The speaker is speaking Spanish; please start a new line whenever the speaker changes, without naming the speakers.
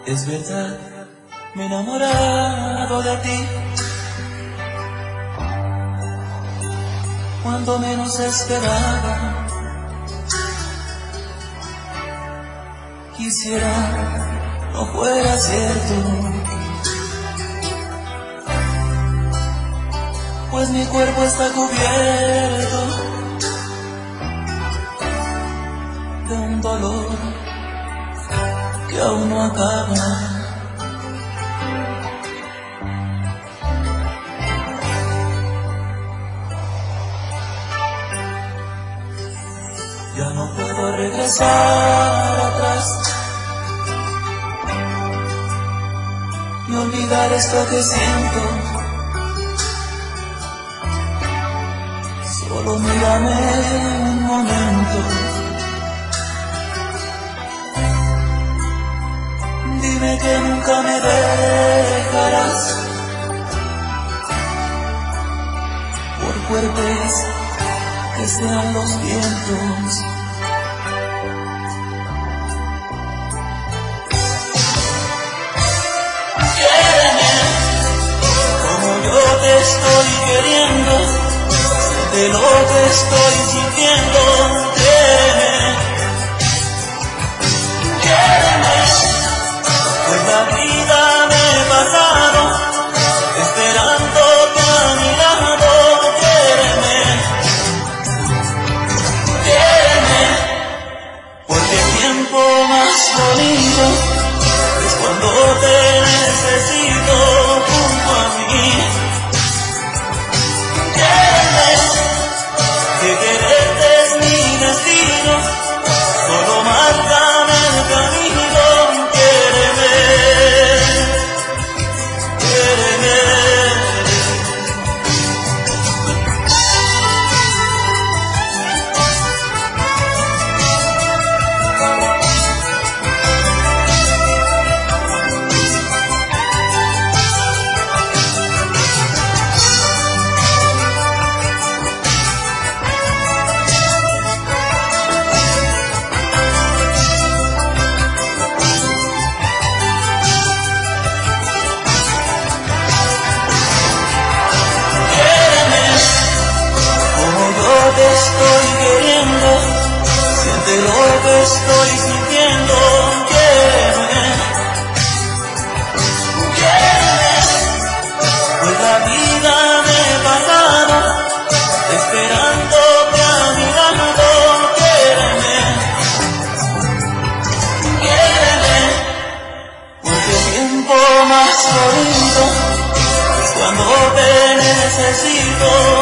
Es verdad, me he enamorado de ti. Cuando menos esperaba, quisiera no fuera cierto, pues mi cuerpo está cubierto de un dolor que aún no acaba. Ya no puedo regresar atrás y olvidar esto que siento. Solo mírame un momento, dime que nunca me dejarás, por fuertes que sean los vientos. Quiéreme como yo te estoy queriendo, de lo que estoy sintiendo. Quiéreme, pues la vida me he pasado esperándote a mi lado. Porque el tiempo más bonito es cuando te necesito junto a mí. Quiéreme, que quererte es mi destino, solo márcame el camino. Quiéreme, quiéreme. Te estoy queriendo, siente lo que estoy sintiendo. Quiéreme, quiéreme, pues la vida me he pasado esperándote a mi lado. Quiéreme, quiéreme, porque el tiempo más bonito es cuando te necesito.